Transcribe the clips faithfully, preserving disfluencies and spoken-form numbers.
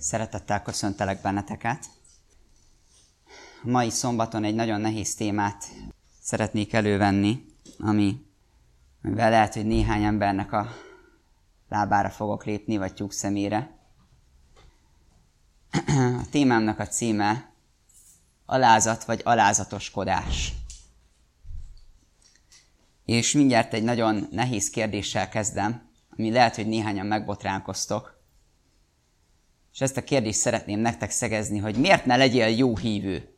Szeretettel köszöntelek benneteket. A mai szombaton egy nagyon nehéz témát szeretnék elővenni, ami, amivel lehet, hogy néhány embernek a lábára fogok lépni, vagy tyúk szemére. A témámnak a címe alázat vagy alázatoskodás. És mindjárt egy nagyon nehéz kérdéssel kezdem, ami lehet, hogy néhányan megbotránkoztok. És ezt a kérdést szeretném nektek szegezni, hogy miért ne legyél jó hívő?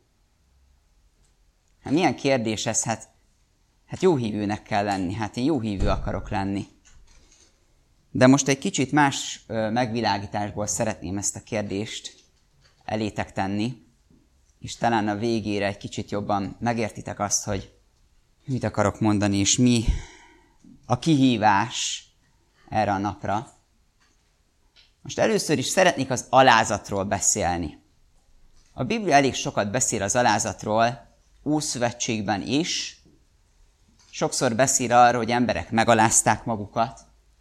Hát milyen kérdés ez? Hát, hát jó hívőnek kell lenni. Hát én jó hívő akarok lenni. De most egy kicsit más ö, megvilágításból szeretném ezt a kérdést elétek tenni, és talán a végére egy kicsit jobban megértitek azt, hogy mit akarok mondani, és mi a kihívás erre a napra. Most először is szeretnék az alázatról beszélni. A Biblia elég sokat beszél az alázatról, Ószövetségben is. Sokszor beszél arról, hogy emberek megalázták magukat.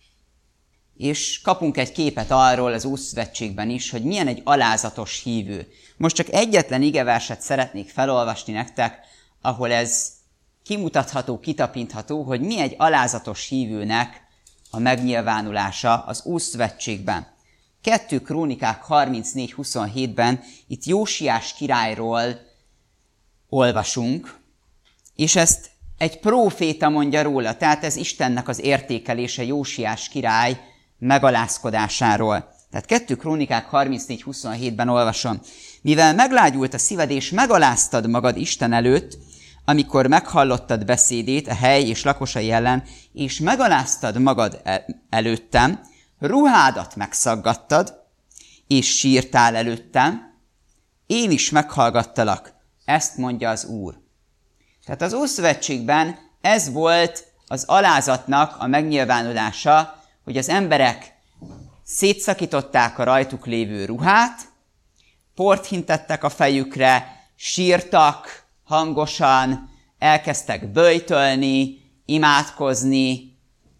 És kapunk egy képet arról az Ószövetségben is, hogy milyen egy alázatos hívő. Most csak egyetlen igeverset szeretnék felolvasni nektek, ahol ez kimutatható, kitapintható, hogy mi egy alázatos hívőnek a megnyilvánulása az Ószövetségben. kettő Krónikák harmincnégy huszonhétben itt Jósiás királyról olvasunk, és ezt egy próféta mondja róla, tehát ez Istennek az értékelése Jósiás király megalázkodásáról. Tehát kettő Krónikák harmincnégy huszonhétben olvasom. Mivel meglágyult a szíved, és megaláztad magad Isten előtt, amikor meghallottad beszédét a hely és lakosai ellen, és megaláztad magad előttem, ruhádat megszaggattad, és sírtál előttem, én is meghallgattalak. Ezt mondja az Úr. Tehát az Ószövetségben ez volt az alázatnak a megnyilvánulása, hogy az emberek szétszakították a rajtuk lévő ruhát, port hintettek a fejükre, sírtak hangosan, elkezdtek böjtölni, imádkozni.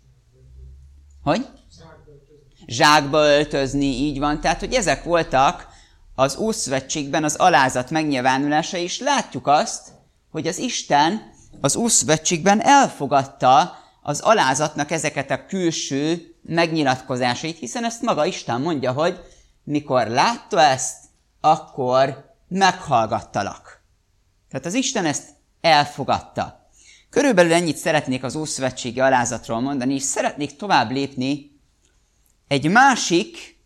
Hogy? Zsákba öltözni, így van. Tehát, hogy ezek voltak az Ószövetségben az alázat megnyilvánulása, és látjuk azt, hogy az Isten az Ószövetségben elfogadta az alázatnak ezeket a külső megnyilatkozásait, hiszen ezt maga Isten mondja, hogy mikor látta ezt, akkor meghallgattalak. Tehát az Isten ezt elfogadta. Körülbelül ennyit szeretnék az ószövetségi alázatról mondani, és szeretnék tovább lépni egy másik,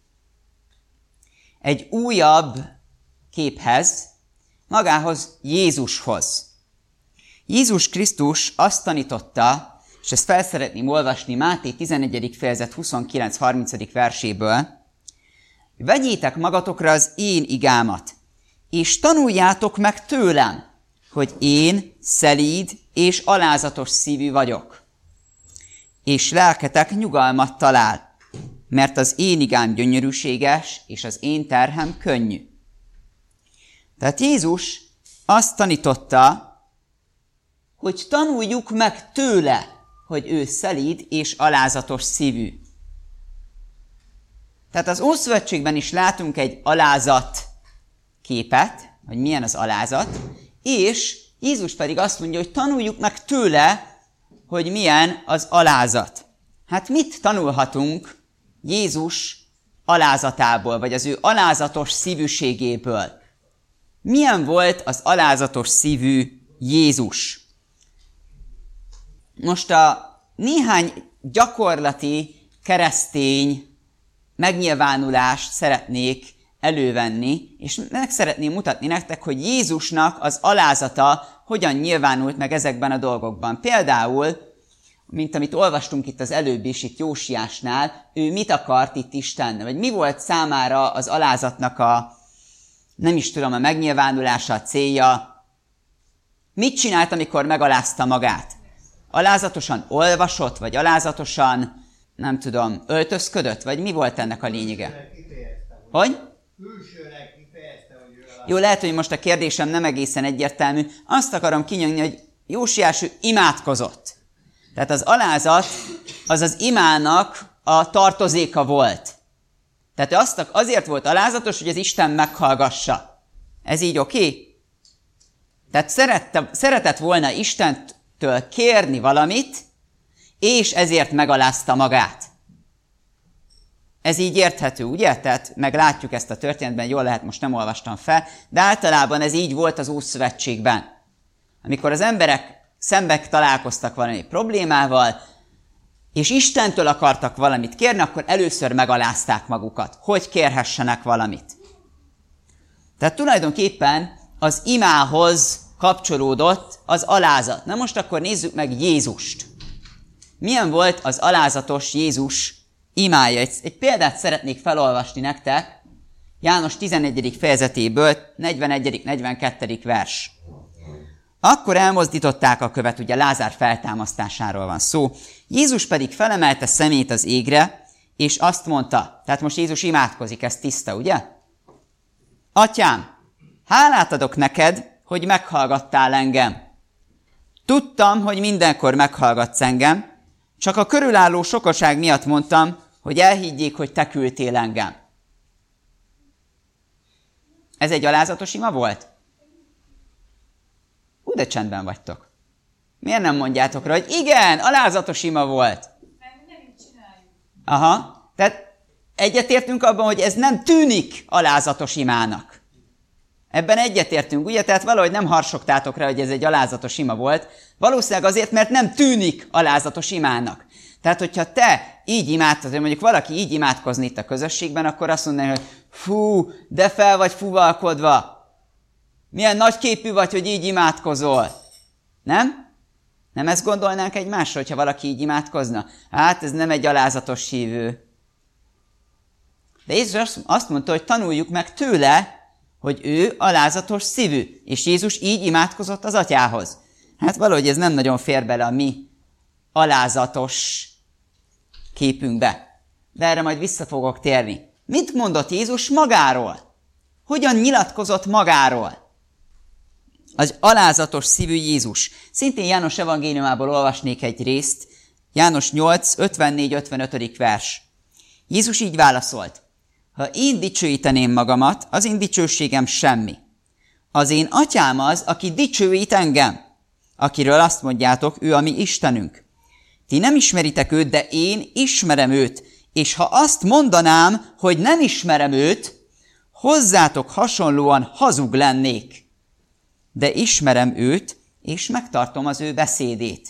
egy újabb képhez, magához, Jézushoz. Jézus Krisztus azt tanította, és ezt fel szeretném olvasni Máté tizennegyedik fejezet huszonkilenc-harminc verséből, vegyétek magatokra az én igámat, és tanuljátok meg tőlem, hogy én szelíd és alázatos szívű vagyok, és lelketek nyugalmat talál, mert az én igám gyönyörűséges, és az én terhem könnyű. Tehát Jézus azt tanította, hogy tanuljuk meg tőle, hogy ő szelíd és alázatos szívű. Tehát az Ószövetségben is látunk egy alázat képet, hogy milyen az alázat, és Jézus pedig azt mondja, hogy tanuljuk meg tőle, hogy milyen az alázat. Hát mit tanulhatunk Jézus alázatából, vagy az ő alázatos szívűségéből? Milyen volt az alázatos szívű Jézus? Most a néhány gyakorlati keresztény megnyilvánulást szeretnék elővenni, és meg szeretném mutatni nektek, hogy Jézusnak az alázata hogyan nyilvánult meg ezekben a dolgokban. Például, mint amit olvastunk itt az előbb is, itt Jósiásnál, ő mit akart itt Istennel, vagy mi volt számára az alázatnak a, nem is tudom, a megnyilvánulása, a célja. Mit csinált, amikor megalázta magát? Alázatosan olvasott, vagy alázatosan, nem tudom, öltözködött, vagy mi volt ennek a lényege? Hogy? Külsőleg kifejezte, hogy ő alázat. Jó, lehet, hogy most a kérdésem nem egészen egyértelmű. Azt akarom kinyögni, hogy Jósiás ő imádkozott. Tehát az alázat az az imának a tartozéka volt. Tehát ő azt, azért volt alázatos, hogy az Isten meghallgassa. Ez így oké? Okay? Tehát szerette, szeretett volna Istentől kérni valamit, és ezért megalázta magát. Ez így érthető, ugye? Tehát meglátjuk ezt a történetben, jól lehet, most nem olvastam fel, de általában ez így volt az Ószövetségben. Amikor az emberek szembe találkoztak valami problémával, és Istentől akartak valamit kérni, akkor először megalázták magukat, hogy kérhessenek valamit. Tehát tulajdonképpen az imához kapcsolódott az alázat. Na most akkor nézzük meg Jézust. Milyen volt az alázatos Jézus imája? Egy, egy példát szeretnék felolvasni nektek, János tizennegyedik fejezetéből, negyvenegyedik negyvenkettedik vers. Akkor elmozdították a követ, ugye Lázár feltámasztásáról van szó. Jézus pedig felemelte szemét az égre, és azt mondta, tehát most Jézus imádkozik, ez tiszta, ugye? Atyám, hálát adok neked, hogy meghallgattál engem. Tudtam, hogy mindenkor meghallgatsz engem, csak a körülálló sokaság miatt mondtam, hogy elhiggyék, hogy te küldtél engem. Ez egy alázatos ima volt? Hú, de csendben vagytok. Miért nem mondjátok rá, hogy igen, alázatos ima volt? Mert nem így csináljuk. Aha, tehát egyetértünk abban, hogy ez nem tűnik alázatos imának. Ebben egyetértünk, ugye? Tehát valahogy nem harsogtátok rá, hogy ez egy alázatos ima volt. Valószínűleg azért, mert nem tűnik alázatos imának. Tehát, hogyha te így imádkozol, mondjuk valaki így imádkozni itt a közösségben, akkor azt mondaná, hogy fú, de fel vagy fuvalkodva. Milyen nagyképű vagy, hogy így imádkozol. Nem? Nem ezt gondolnánk egymásra, hogyha valaki így imádkozna? Hát ez nem egy alázatos hívő. De Jézus azt mondta, hogy tanuljuk meg tőle, hogy ő alázatos szívű, és Jézus így imádkozott az atyához. Hát valahogy ez nem nagyon fér bele a mi alázatos képünkbe. De erre majd vissza fogok térni. Mit mondott Jézus magáról? Hogyan nyilatkozott magáról? Az alázatos szívű Jézus. Szintén János evangéliumából olvasnék egy részt. János nyolc, ötvennégy ötvenöt vers. Jézus így válaszolt. Ha én dicsőíteném magamat, az én dicsőségem semmi. Az én atyám az, aki dicsőít engem, akiről azt mondjátok, ő a mi Istenünk. Ti nem ismeritek őt, de én ismerem őt, és ha azt mondanám, hogy nem ismerem őt, hozzátok hasonlóan hazug lennék. De ismerem őt, és megtartom az ő beszédét.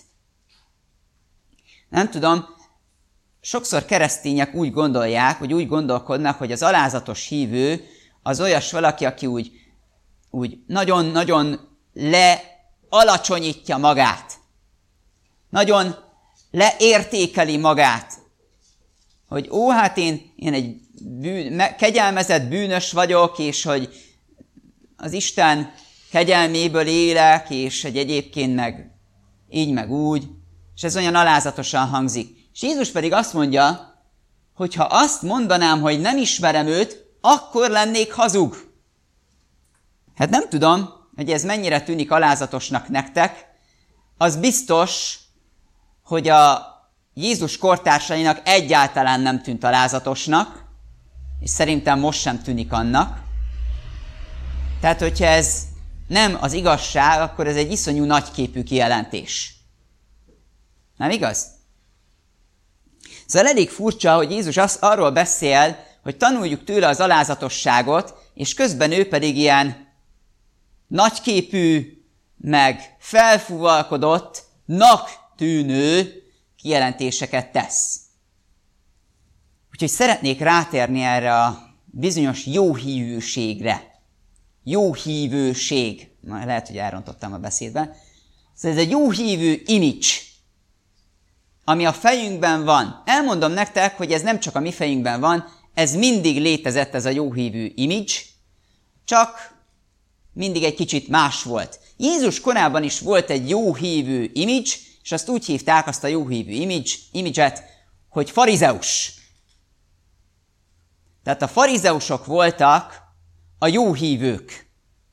Nem tudom, sokszor keresztények úgy gondolják, hogy úgy gondolkodnak, hogy az alázatos hívő az olyas valaki, aki úgy, úgy nagyon-nagyon lealacsonyítja magát. Nagyon leértékeli magát. Hogy ó, hát én, én egy bűn, kegyelmezett bűnös vagyok, és hogy az Isten kegyelméből élek, és hogy egyébként meg így meg úgy, és ez olyan alázatosan hangzik. És Jézus pedig azt mondja, hogy ha azt mondanám, hogy nem ismerem őt, akkor lennék hazug. Hát nem tudom, hogy ez mennyire tűnik alázatosnak nektek. Az biztos, hogy a Jézus kortársainak egyáltalán nem tűnt alázatosnak, és szerintem most sem tűnik annak. Tehát, hogyha ez nem az igazság, akkor ez egy iszonyú nagyképű kijelentés. Nem igaz? Szóval elég furcsa, hogy Jézus azt arról beszél, hogy tanuljuk tőle az alázatosságot, és közben ő pedig ilyen nagyképű, meg felfúvalkodottnak tűnő kijelentéseket tesz. Úgyhogy szeretnék rátérni erre a bizonyos jóhívőségre. Jóhívőség. Na, lehet, hogy elrontottam a beszédben. Szóval ez egy jóhívő image, ami a fejünkben van. Elmondom nektek, hogy ez nem csak a mi fejünkben van, ez mindig létezett, ez a jóhívő image, csak mindig egy kicsit más volt. Jézus korában is volt egy jóhívő image, és azt úgy hívták, azt a jóhívő image, image-et, hogy farizeus. Tehát a farizeusok voltak a jóhívők.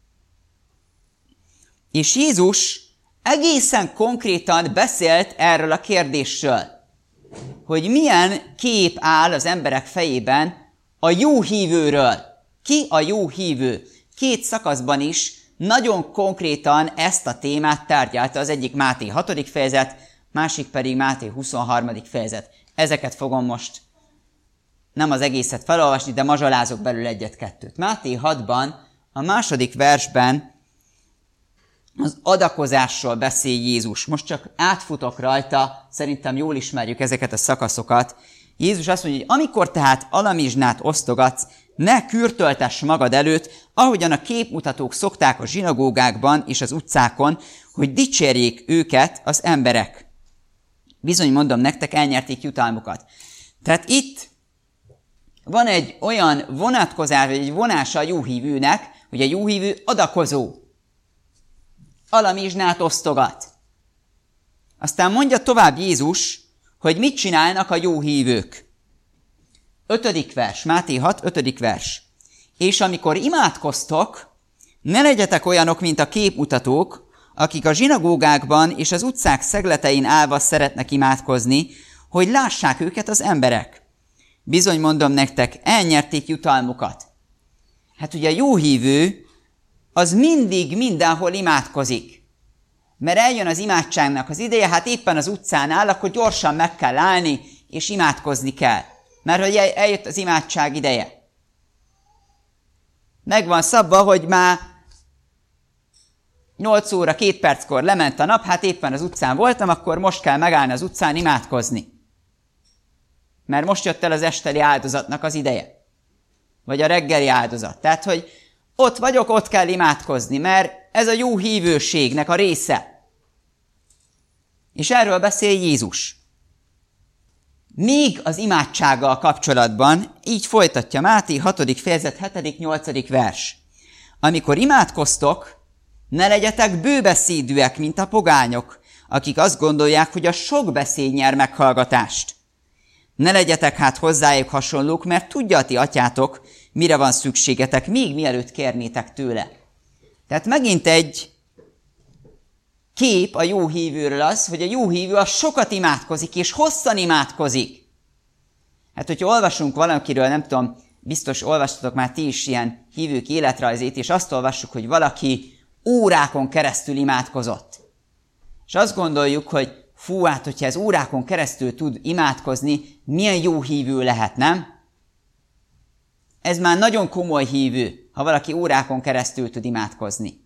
És Jézus egészen konkrétan beszélt erről a kérdésről, hogy milyen kép áll az emberek fejében a jó hívőről. Ki a jó hívő? Két szakaszban is nagyon konkrétan ezt a témát tárgyalta, az egyik Máté hatodik fejezet, másik pedig Máté huszonharmadik fejezet. Ezeket fogom most nem az egészet felolvasni, de mazsolázok belül egyet-kettőt. Máté hatban, a második versben az adakozásról beszél Jézus. Most csak átfutok rajta, szerintem jól ismerjük ezeket a szakaszokat. Jézus azt mondja, hogy amikor tehát alamizsnát osztogatsz, ne kürtöltess magad előtt, ahogyan a képmutatók szokták a zsinagógákban és az utcákon, hogy dicsérjék őket az emberek. Bizony mondom nektek, elnyerték jutalmukat. Tehát itt van egy olyan vonatkozás, vagy egy vonása a jóhívőnek, hogy a jóhívő adakozó. Alamizsnát osztogat. Aztán mondja tovább Jézus, hogy mit csinálnak a jóhívők. Ötödik vers, Máté hat, ötödik vers. És amikor imádkoztok, ne legyetek olyanok, mint a képmutatók, akik a zsinagógákban és az utcák szegletein állva szeretnek imádkozni, hogy lássák őket az emberek. Bizony mondom nektek, elnyerték jutalmukat. Hát ugye a jóhívő az mindig mindenhol imádkozik. Mert eljön az imádságnak az ideje, hát éppen az utcán áll, akkor gyorsan meg kell állni, és imádkozni kell. Mert hogy eljött az imádság ideje. Meg van szabva, hogy már nyolc óra, két perckor lement a nap, hát éppen az utcán voltam, akkor most kell megállni az utcán imádkozni. Mert most jött el az esteli áldozatnak az ideje. Vagy a reggeli áldozat. Tehát, hogy ott vagyok, ott kell imádkozni, mert ez a jó hívőségnek a része. És erről beszél Jézus. Még az imádsággal kapcsolatban így folytatja Máté hatodik fejezet hetedik nyolcadik vers. Amikor imádkoztok, ne legyetek bőbeszédűek, mint a pogányok, akik azt gondolják, hogy a sok beszéd nyer meghallgatást. Ne legyetek hát hozzájuk hasonlók, mert tudja a ti atyátok, mire van szükségetek, még mielőtt kérnétek tőle. Tehát megint egy kép a jó hívőről az, hogy a jó hívő az sokat imádkozik, és hosszan imádkozik. Hát, hogyha olvasunk valakiről, nem tudom, biztos olvastatok már ti is ilyen hívők életrajzét, és azt olvassuk, hogy valaki órákon keresztül imádkozott. És azt gondoljuk, hogy fú, hát, hogyha ez órákon keresztül tud imádkozni, milyen jó hívő lehet, nem? Ez már nagyon komoly hívő, ha valaki órákon keresztül tud imádkozni.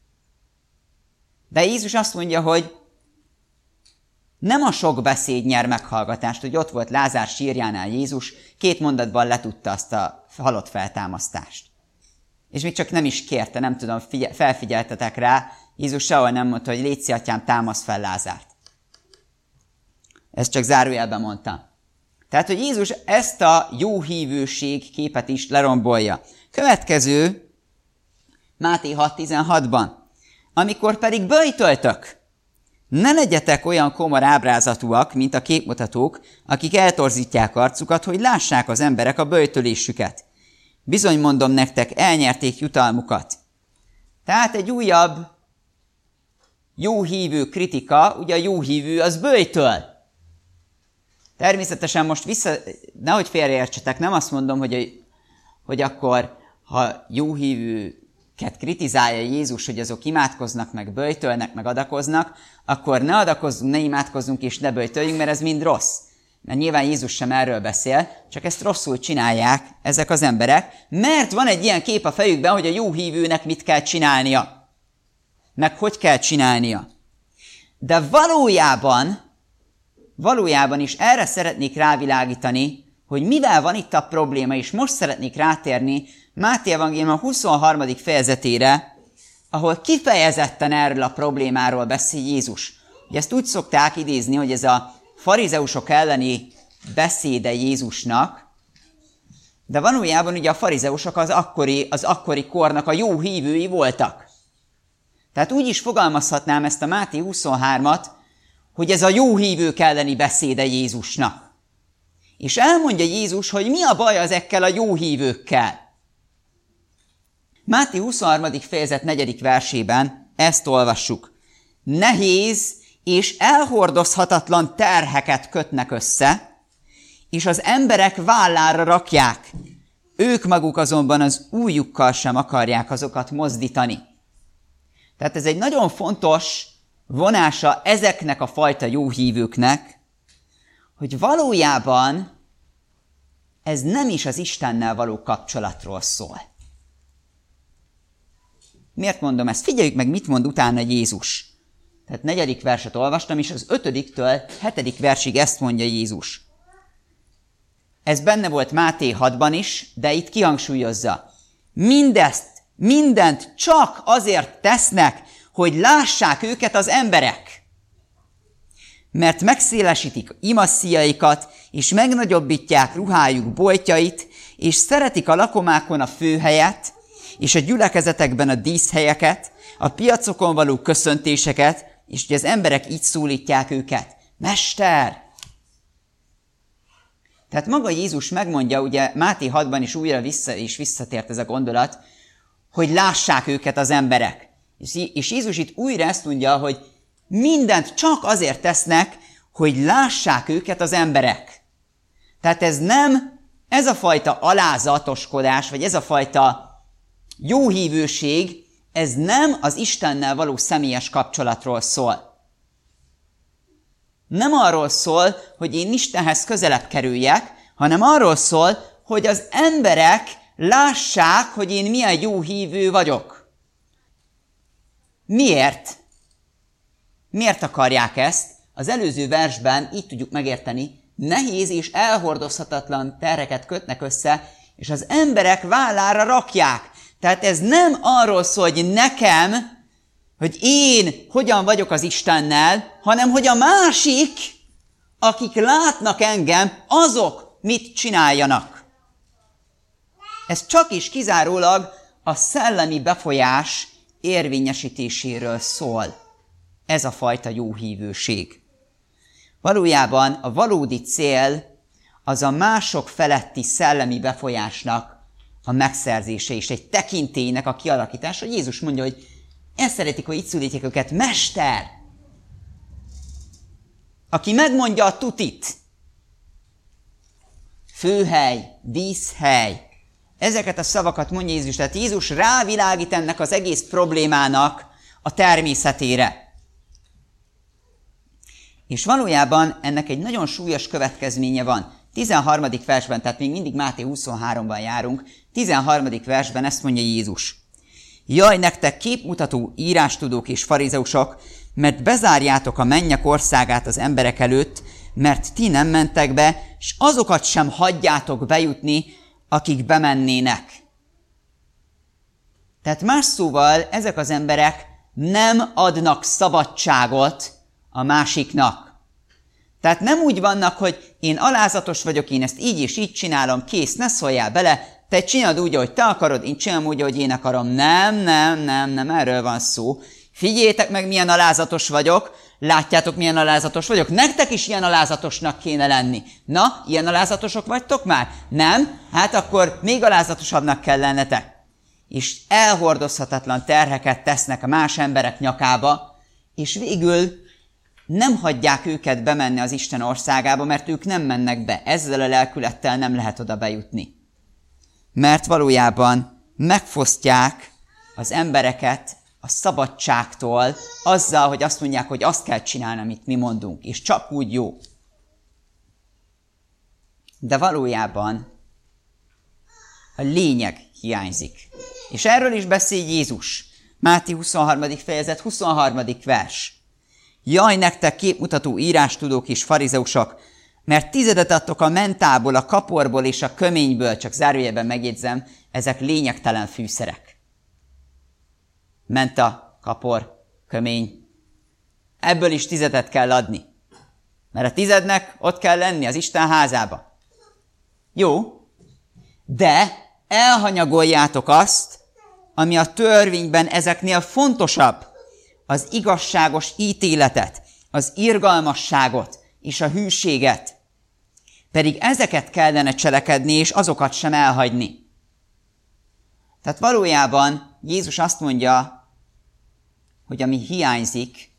De Jézus azt mondja, hogy nem a sok beszéd nyer meghallgatást, hogy ott volt Lázár sírjánál Jézus, két mondatban letudta azt a halott feltámasztást. És még csak nem is kérte, nem tudom, figyel, felfigyeltetek rá, Jézus sehol nem mondta, hogy légy atyám, támasz fel Lázárt. Ezt csak zárójelben mondtam. Tehát, hogy Jézus ezt a jó hívőség képet is lerombolja. Következő, Máté hat tizenhatban. Amikor pedig böjtöltök, ne legyetek olyan komor ábrázatúak, mint a képmutatók, akik eltorzítják arcukat, hogy lássák az emberek a böjtölésüket. Bizony mondom nektek, elnyerték jutalmukat. Tehát egy újabb jó hívő kritika, ugye a jó hívő az böjtöl. Természetesen most vissza, nehogy félreértsetek, nem azt mondom, hogy, hogy akkor, ha jó hívőket kritizálja Jézus, hogy azok imádkoznak, meg böjtölnek, meg adakoznak, akkor ne adakozzunk, ne imádkozzunk és ne böjtöljünk, mert ez mind rossz. Mert nyilván Jézus sem erről beszél, csak ezt rosszul csinálják ezek az emberek, mert van egy ilyen kép a fejükben, hogy a jó hívőnek mit kell csinálnia. Meg hogy kell csinálnia. De valójában, valójában is erre szeretnék rávilágítani, hogy mivel van itt a probléma, és most szeretnék rátérni Máté evangélium a huszonharmadik fejezetére, ahol kifejezetten erről a problémáról beszél Jézus. Ugye ezt úgy szokták idézni, hogy ez a farizeusok elleni beszéde Jézusnak, de valójában ugye a farizeusok az akkori, az akkori kornak a jó hívői voltak. Tehát úgy is fogalmazhatnám ezt a Máté huszonhármat, hogy ez a jó hívők elleni beszéde Jézusnak. És elmondja Jézus, hogy mi a baj ezekkel a jó hívőkkel. Máté huszonharmadik fejezet negyedik versében ezt olvassuk. Nehéz és elhordozhatatlan terheket kötnek össze, és az emberek vállára rakják, ők maguk azonban az ujjukkal sem akarják azokat mozdítani. Tehát ez egy nagyon fontos vonása ezeknek a fajta jó hívőknek, hogy valójában ez nem is az Istennel való kapcsolatról szól. Miért mondom ezt? Figyeljük meg, mit mond utána Jézus. Tehát negyedik verset olvastam, és az ötödiktől hetedik versig ezt mondja Jézus. Ez benne volt Máté hatban is, de itt kihangsúlyozza. Mindezt, mindent csak azért tesznek, hogy lássák őket az emberek. Mert megszélesítik imaszíjaikat, és megnagyobbítják ruhájuk bojtjait, és szeretik a lakomákon a főhelyet, és a gyülekezetekben a díszhelyeket, a piacokon való köszöntéseket, és hogy az emberek így szólítják őket. Mester! Tehát maga Jézus megmondja, ugye Máté hatban is újra vissza és visszatért ez a gondolat, hogy lássák őket az emberek. És Jézus itt újra ezt mondja, hogy mindent csak azért tesznek, hogy lássák őket az emberek. Tehát ez nem, ez a fajta alázatoskodás, vagy ez a fajta jóhívőség, ez nem az Istennel való személyes kapcsolatról szól. Nem arról szól, hogy én Istenhez közelebb kerüljek, hanem arról szól, hogy az emberek lássák, hogy én milyen jó hívő vagyok. Miért? Miért akarják ezt? Az előző versben így tudjuk megérteni, nehéz és elhordozhatatlan terheket kötnek össze, és az emberek vállára rakják. Tehát ez nem arról szól, hogy nekem, hogy én hogyan vagyok az Istennel, hanem hogy a másik, akik látnak engem, azok mit csináljanak. Ez csak is kizárólag a szellemi befolyás érvényesítéséről szól. Ez a fajta jóhívőség. Valójában a valódi cél az a mások feletti szellemi befolyásnak a megszerzése és egy tekintélynek a kialakítása. Jézus mondja, hogy ezt szeretik, hogy így szólítják őket, Mester! Aki megmondja a tutit, főhely, díszhely, ezeket a szavakat mondja Jézus. Tehát Jézus rávilágít ennek az egész problémának a természetére. És valójában ennek egy nagyon súlyos következménye van. tizenharmadik versben, tehát még mindig Máté huszonháromban járunk, tizenharmadik versben ezt mondja Jézus. Jaj, nektek képmutató írástudók és farizeusok, mert bezárjátok a mennyek országát az emberek előtt, mert ti nem mentek be, és azokat sem hagyjátok bejutni, akik bemennének. Tehát más szóval ezek az emberek nem adnak szabadságot a másiknak. Tehát nem úgy vannak, hogy én alázatos vagyok, én ezt így és így csinálom, kész, ne szóljál bele, te csinálod úgy, ahogy te akarod, én csinálom úgy, ahogy én akarom. Nem, nem, nem, nem, erről van szó. Figyeljétek meg, milyen alázatos vagyok, látjátok, milyen alázatos vagyok, nektek is ilyen alázatosnak kéne lenni. Na, ilyen alázatosok vagytok már? Nem? Hát akkor még alázatosabbnak kell lennetek. És elhordozhatatlan terheket tesznek a más emberek nyakába, és végül nem hagyják őket bemenni az Isten országába, mert ők nem mennek be. Ezzel a lelkülettel nem lehet oda bejutni. Mert valójában megfosztják az embereket a szabadságtól azzal, hogy azt mondják, hogy azt kell csinálni, amit mi mondunk, és csak úgy jó. De valójában a lényeg hiányzik. És erről is beszél Jézus. Máté huszonharmadik fejezet, huszonharmadik vers. Jaj, nektek képmutató írástudók és farizeusok, mert tizedet adtok a mentából, a kaporból és a köményből, csak zárójelben megjegyzem, ezek lényegtelen fűszerek. Menta, kapor, kömény. Ebből is tizedet kell adni. Mert a tizednek ott kell lenni az Isten házába. Jó, de elhanyagoljátok azt, ami a törvényben ezeknél fontosabb, az igazságos ítéletet, az irgalmasságot és a hűséget. Pedig ezeket kellene cselekedni, és azokat sem elhagyni. Tehát valójában Jézus azt mondja, hogy ami hiányzik,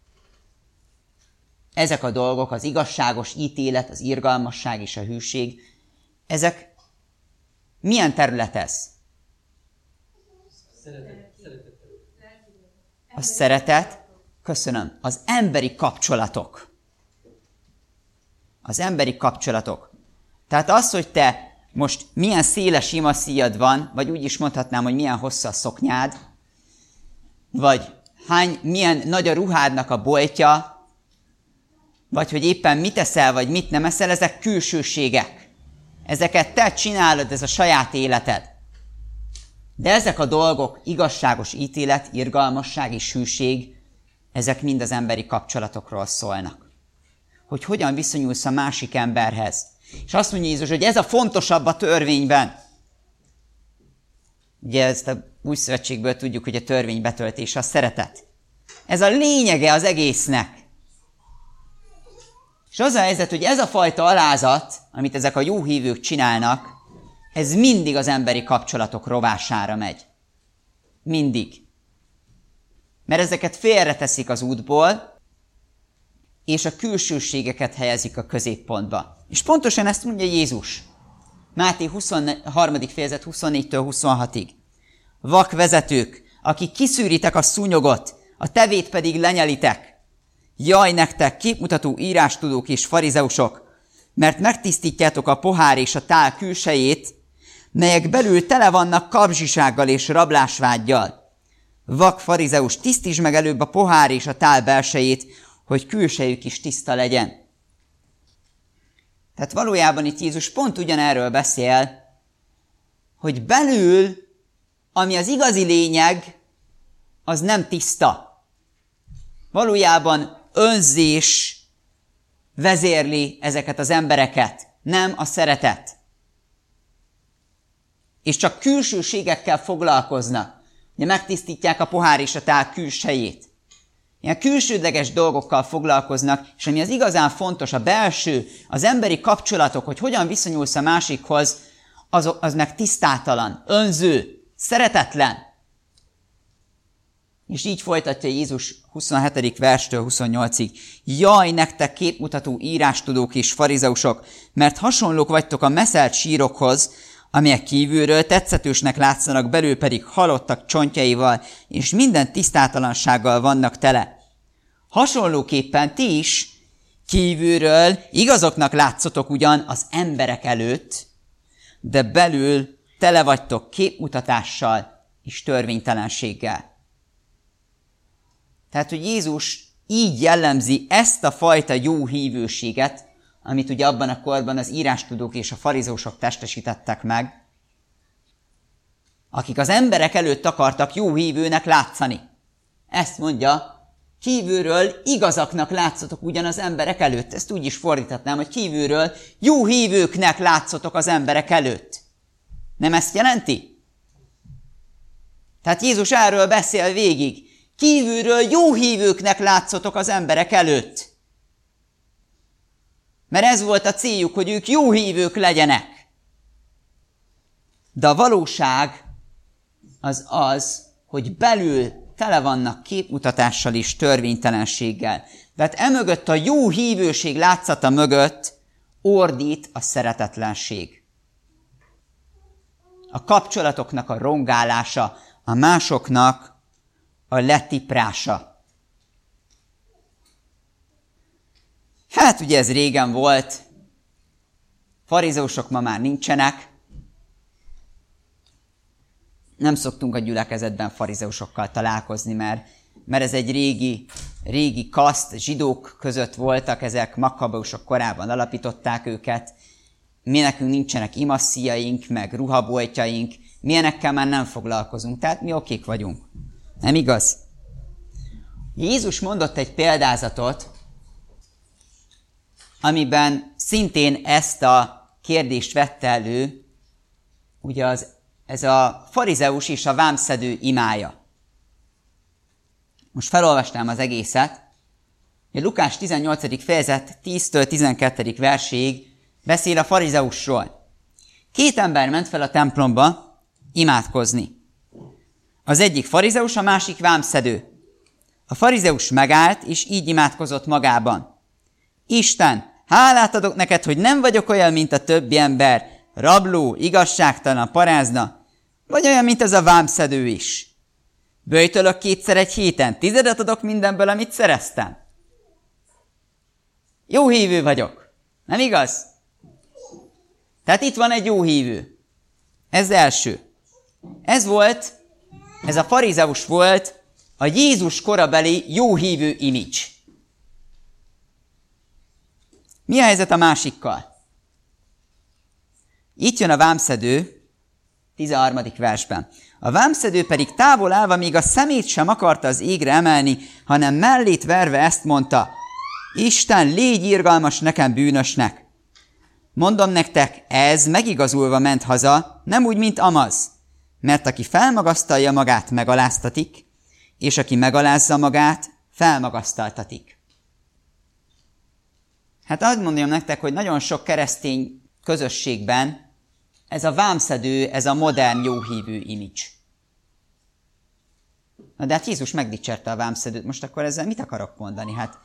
ezek a dolgok, az igazságos ítélet, az irgalmasság és a hűség, ezek Milyen terület ez? Szeretet, szeretet. A szeretet, köszönöm, az emberi kapcsolatok. Az emberi kapcsolatok. Tehát az, hogy te most milyen széles imaszíjad van, vagy úgy is mondhatnám, hogy milyen hosszú a szoknyád, vagy hány, milyen nagy a ruhádnak a boltja, vagy hogy éppen mit eszel, vagy mit nem eszel, ezek külsőségek. Ezeket te csinálod, ez a saját életed. De ezek a dolgok, igazságos ítélet, irgalmasság és hűség, ezek mind az emberi kapcsolatokról szólnak. Hogy hogyan viszonyulsz a másik emberhez. És azt mondja Jézus, hogy ez a fontosabb a törvényben. Ugye ezt a új szövetségből tudjuk, hogy a törvény betöltése a szeretet. Ez a lényege az egésznek. És az a helyzet, hogy ez a fajta alázat, amit ezek a jó hívők csinálnak, ez mindig az emberi kapcsolatok rovására megy. Mindig. Mert ezeket félreteszik az útból, és a külsőségeket helyezik a középpontba. És pontosan ezt mondja Jézus. Máté huszonharmadik fejezet huszonnégytől huszonhatig. Vak vezetők, akik kiszűritek a szúnyogot, a tevét pedig lenyelitek. Jaj nektek, képmutató írástudók és farizeusok, mert megtisztítjátok a pohár és a tál külsejét, melyek belül tele vannak kapzsisággal és rablásvággyal. Vak farizeus, tisztítsd meg előbb a pohár és a tál belsejét, hogy külsejük is tiszta legyen. Tehát valójában itt Jézus pont ugyanerről beszél, hogy belül, ami az igazi lényeg, az nem tiszta. Valójában önzés vezérli ezeket az embereket, nem a szeretet. És csak külsőségekkel foglalkoznak. Ugye megtisztítják a pohár és a tál külsejét. Ilyen külsődleges dolgokkal foglalkoznak, és ami az igazán fontos, a belső, az emberi kapcsolatok, hogy hogyan viszonyulsz a másikhoz, az, az meg tisztátalan, önző, szeretetlen. És így folytatja Jézus huszonhetedik verstől huszonnyolcig. Jaj, nektek képmutató írástudók és farizeusok, mert hasonlók vagytok a meszelt sírokhoz, amelyek kívülről tetszetősnek látszanak, belül pedig halottak csontjaival, és minden tisztátalansággal vannak tele. Hasonlóképpen ti is kívülről igazoknak látszotok ugyan az emberek előtt, de belül tele vagytok képmutatással és törvénytelenséggel. Tehát, hogy Jézus így jellemzi ezt a fajta jó hívőséget, amit ugye abban a korban az írástudók és a farizeusok testesítettek meg, akik az emberek előtt akartak jó hívőnek látszani. Ezt mondja, kívülről igazaknak látszotok ugyan az emberek előtt. Ezt úgy is fordíthatnám, hogy kívülről jó hívőknek látszotok az emberek előtt. Nem ezt jelenti? Tehát Jézus erről beszél végig. Kívülről jó hívőknek látszotok az emberek előtt. Mert ez volt a céljuk, hogy ők jó hívők legyenek. De a valóság az az, hogy belül tele vannak képmutatással és törvénytelenséggel. Tehát emögött a jó hívőség látszata mögött ordít a szeretetlenség. A kapcsolatoknak a rongálása, a másoknak a letiprása. Hát ugye ez régen volt, farizeusok ma már nincsenek, nem szoktunk a gyülekezetben farizeusokkal találkozni, mert, mert ez egy régi, régi kaszt, zsidók között voltak, ezek makkabeusok korában alapították őket, mi nekünk nincsenek imaszíjaink, meg ruhaboltjaink, milyenekkel már nem foglalkozunk, tehát mi okék vagyunk. Nem igaz? Jézus mondott egy példázatot, amiben szintén ezt a kérdést vette elő, ugye az, ez a farizeus és a vámszedő imája. Most felolvasnám az egészet. A Lukás tizennyolcadik fejezet tíztől tizenkettedik verséig beszél a farizeusról. Két ember ment fel a templomba imádkozni. Az egyik farizeus, a másik vámszedő. A farizeus megállt, és így imádkozott magában. Isten, hálát adok neked, hogy nem vagyok olyan, mint a többi ember, rabló, igazságtalan, parázna, vagy olyan, mint ez a vámszedő is. Böjtölök kétszer egy héten, tizedet adok mindenből, amit szereztem. Jó hívő vagyok, nem igaz? Tehát itt van egy jó hívő. Ez első. Ez volt, ez a farizeus volt a Jézus korabeli jó hívő image. Mi a helyzet a másikkal? Itt jön a vámszedő, tizenharmadik versben. A vámszedő pedig távol állva még a szemét sem akarta az égre emelni, hanem mellét verve ezt mondta: Isten, légy irgalmas nekem bűnösnek. Mondom nektek, ez megigazulva ment haza, nem úgy, mint Amaz. Mert aki felmagasztalja magát, megaláztatik, és aki megalázza magát, felmagasztaltatik. Hát azt mondjam nektek, hogy nagyon sok keresztény közösségben ez a vámszedő, ez a modern jóhívő image. Na de hát Jézus megdicsérte a vámszedőt, most akkor ezzel mit akarok mondani? Hát,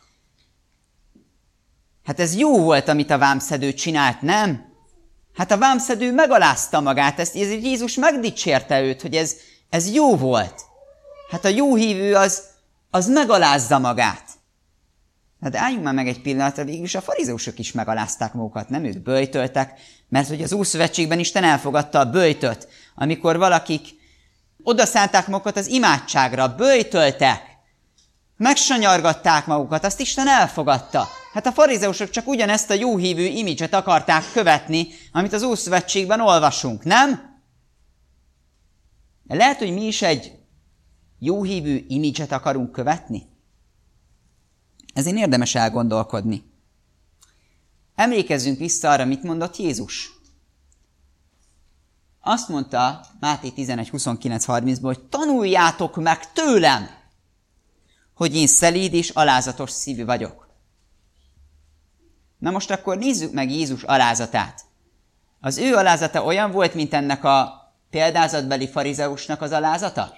hát ez jó volt, amit a vámszedő csinált, nem? Hát a vámszedő megalázta magát, ezt Jézus megdicsérte őt, hogy ez, ez jó volt. Hát a jóhívő az, az megalázza magát. Na de álljunk már meg egy pillanatra, végülis a farizeusok is megalázták magukat, nem ők böjtöltek, mert hogy az Ószövetségben Isten elfogadta a böjtöt, amikor valakik odaszánták magukat az imádságra, böjtöltek, megsanyargatták magukat, azt Isten elfogadta. Hát a farizeusok csak ugyanezt a jóhívő imidzset akarták követni, amit az Ószövetségben olvasunk, nem? Lehet, hogy mi is egy jóhívő imidzset akarunk követni? Ezért érdemes elgondolkodni. Emlékezzünk vissza arra, mit mondott Jézus. Azt mondta Máté tizenegy huszonkilenc harmincban, hogy tanuljátok meg tőlem, hogy én szelíd és alázatos szívű vagyok. Na most akkor nézzük meg Jézus alázatát. Az ő alázata olyan volt, mint ennek a példázatbeli farizeusnak az alázata?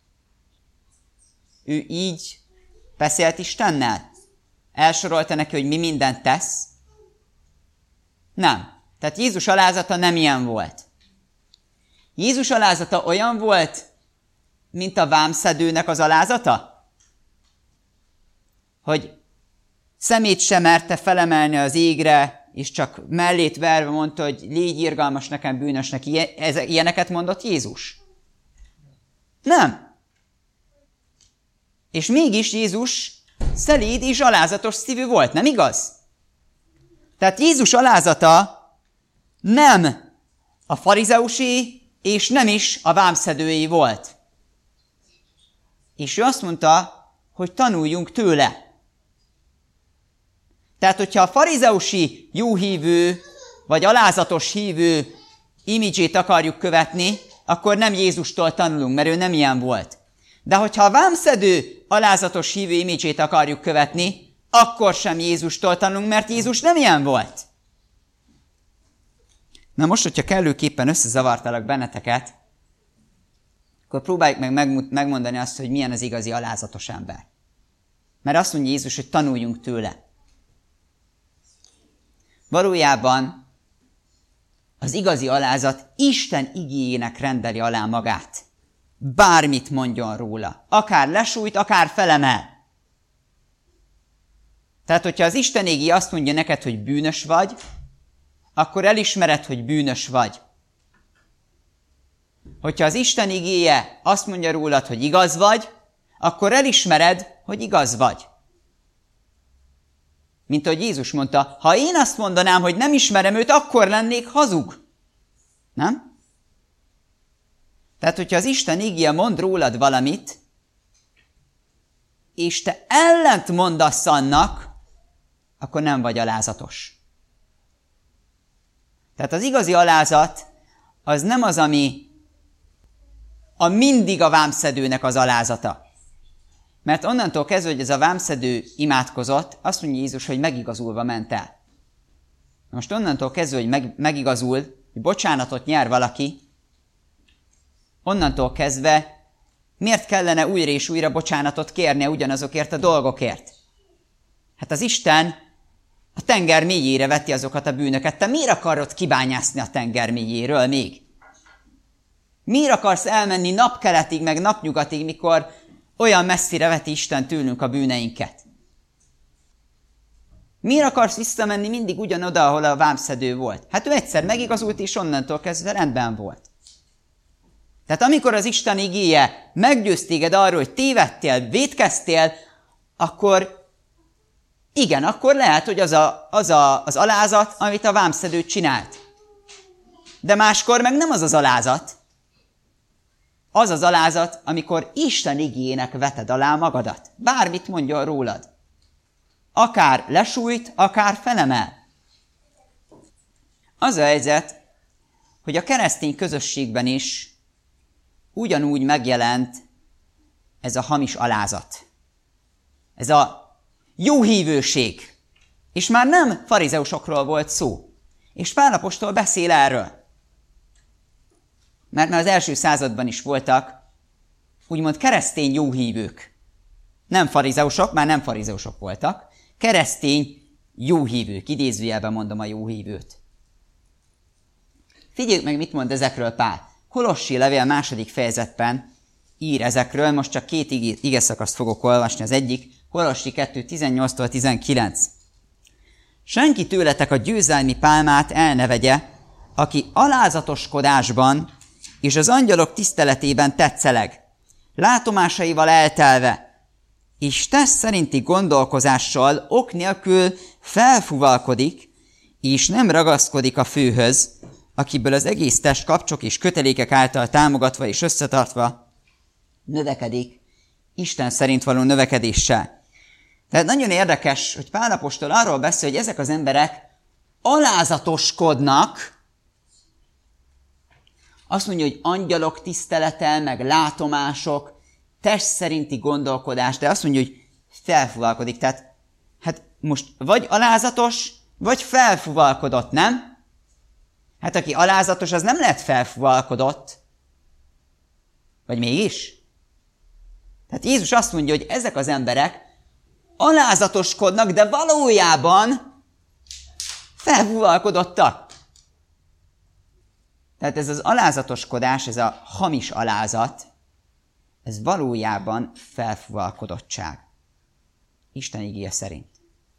Ő így beszélt Istennel? Elsorolta neki, hogy mi mindent tesz? Nem. Tehát Jézus alázata nem ilyen volt. Jézus alázata olyan volt, mint a vámszedőnek az alázata? Hogy szemét sem merte felemelni az égre, és csak mellét verve mondta, hogy légy irgalmas nekem bűnösnek. Ilyeneket mondott Jézus? Nem. És mégis Jézus szelíd és alázatos szívű volt, nem igaz? Tehát Jézus alázata nem a farizeusi, és nem is a vámszedői volt. És ő azt mondta, hogy tanuljunk tőle. Tehát, hogyha a farizeusi jóhívő, vagy alázatos hívő imidzsét akarjuk követni, akkor nem Jézustól tanulunk, mert ő nem ilyen volt. De hogyha a vámszedő alázatos hívő imidzsét akarjuk követni, akkor sem Jézustól tanulunk, mert Jézus nem ilyen volt. Na most, hogyha kellőképpen összezavartalak benneteket, akkor próbáljuk meg megmondani azt, hogy milyen az igazi alázatos ember. Mert azt mondja Jézus, hogy tanuljunk tőle. Valójában az igazi alázat Isten igéjének rendeli alá magát. Bármit mondjon róla. Akár lesújt, akár felemel. Tehát, hogyha az Isten igéje azt mondja neked, hogy bűnös vagy, akkor elismered, hogy bűnös vagy. Hogyha az Isten igéje azt mondja rólad, hogy igaz vagy, akkor elismered, hogy igaz vagy. Mint ahogy Jézus mondta, ha én azt mondanám, hogy nem ismerem őt, akkor lennék hazug. Nem? Tehát, hogyha az Isten igéje mond rólad valamit, és te ellent mondasz annak, akkor nem vagy alázatos. Tehát az igazi alázat az nem az, ami a mindig a vámszedőnek az alázata. Mert onnantól kezdve, hogy ez a vámszedő imádkozott, azt mondja Jézus, hogy megigazulva ment el. Most onnantól kezdve, hogy meg, megigazul, hogy bocsánatot nyer valaki, onnantól kezdve miért kellene újra és újra bocsánatot kérnie ugyanazokért a dolgokért? Hát az Isten A tenger mélyére veti azokat a bűnöket. Te miért akarod kibányászni a tenger mélyéről még? Miért akarsz elmenni napkeletig, meg napnyugatig, mikor olyan messzire veti Isten tőlünk a bűneinket? Miért akarsz visszamenni mindig ugyanoda, ahol a vámszedő volt? Hát ő egyszer megigazult, és onnantól kezdve rendben volt. Tehát amikor az Isten igéje meggyőz téged arról, hogy tévedtél, vétkeztél, akkor igen, akkor lehet, hogy az a, az, a, az alázat, amit a vámszedő csinált. De máskor meg nem az az alázat. Az az alázat, amikor Isten igéjének veted alá magadat. Bármit mondjon rólad. Akár lesújt, akár felemel. Az a helyzet, hogy a keresztény közösségben is ugyanúgy megjelent ez a hamis alázat. Ez a jó hívőség. És már nem farizeusokról volt szó. És Pál apostol beszél erről. Mert már az első században is voltak úgymond keresztény jóhívők. Nem farizeusok, már nem farizeusok voltak. Keresztény jóhívők. Idézőjelben mondom a jóhívőt. Figyeljük meg, mit mond ezekről Pál. Kolossi levél második fejezetben ír ezekről. Most csak két igeszakaszt fogok olvasni. Az egyik Kolossi kettő tizennyolctól tizenkilenc. Senki tőletek a győzelmi pálmát el ne vegye, aki alázatoskodásban és az angyalok tiszteletében tetszeleg, látomásaival eltelve, és test szerinti gondolkozással ok nélkül felfuvalkodik, és nem ragaszkodik a főhöz, akiből az egész test kapcsok és kötelékek által támogatva és összetartva növekedik, Isten szerint való növekedéssel. Tehát nagyon érdekes, hogy Pál apostol arról beszél, hogy ezek az emberek alázatoskodnak. Azt mondja, hogy angyalok tisztelete, meg látomások, test szerinti gondolkodás, de azt mondja, hogy felfuvalkodik. Tehát hát most vagy alázatos, vagy felfuvalkodott, nem? Hát aki alázatos, az nem lehet felfuvalkodott. Vagy mégis? Tehát Jézus azt mondja, hogy ezek az emberek alázatoskodnak, de valójában felfuvalkodottak. Tehát ez az alázatoskodás, ez a hamis alázat, ez valójában felfuvalkodottság. Isten igéje szerint.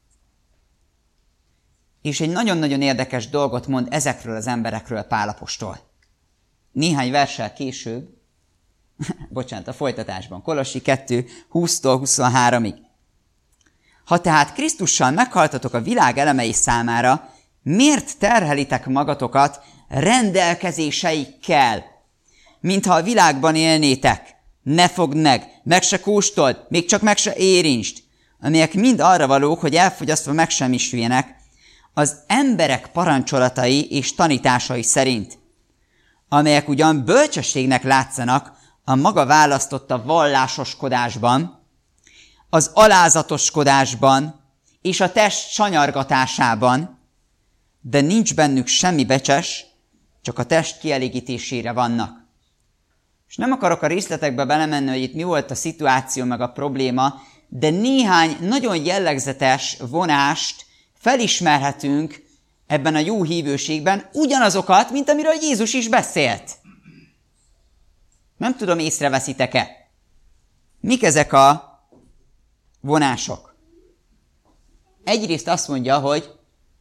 És egy nagyon-nagyon érdekes dolgot mond ezekről az emberekről Pál apostol. Néhány verssel később, bocsánat, a folytatásban, Kolossi kettő húsztól huszonháromig. Ha tehát Krisztussal meghaltatok a világ elemei számára, miért terhelitek magatokat rendelkezéseikkel, mintha a világban élnétek? Ne fogd meg, meg se kóstold, még csak meg se érintsd, amelyek mind arra valók, hogy elfogyasztva megsemmisüljenek, az emberek parancsolatai és tanításai szerint, amelyek ugyan bölcsességnek látszanak a maga választotta vallásoskodásban, az alázatoskodásban és a test sanyargatásában, de nincs bennük semmi becses, csak a test kielégítésére vannak. És nem akarok a részletekbe belemenni, hogy itt mi volt a szituáció meg a probléma, de néhány nagyon jellegzetes vonást felismerhetünk ebben a jó hívőségben, ugyanazokat, mint amiről Jézus is beszélt. Nem tudom, észreveszitek-e? Mik ezek a vonások? Egyrészt azt mondja, hogy